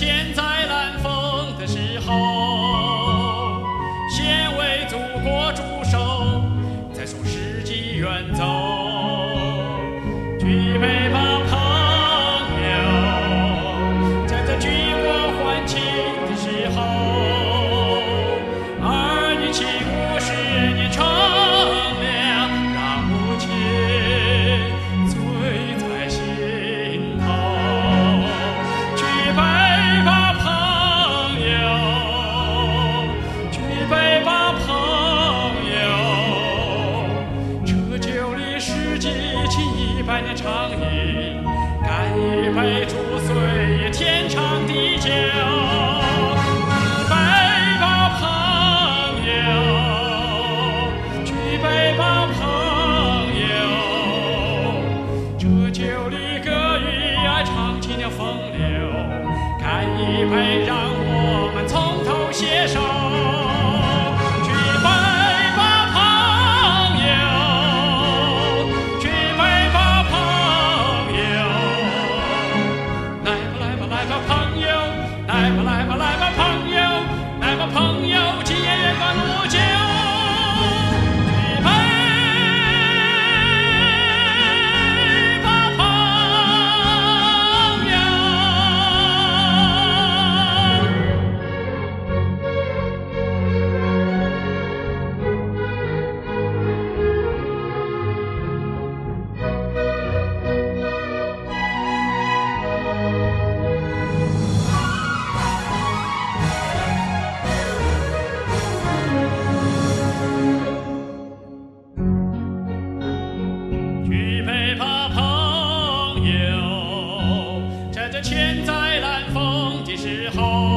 千载难逢的时候，先为祖国驻守，再送世纪远走。举杯吧，朋友，在这举国欢庆的时候，儿女情50年乘凉，让母亲醉在心头。举杯吧，朋友，举杯吧，朋友，这酒里世纪700年长饮，干一杯祝岁月天长地久。举杯吧，朋友，举杯吧，朋友，这酒里歌与爱唱起了风流，干一杯让我们从头携手。举杯吧，朋友，举杯吧，朋友，来吧来吧来吧，朋友，来吧来吧来吧，朋友，来吧朋友，今夜月光如酒。举杯吧，朋友。举杯吧，朋友，在这千载难逢的时候。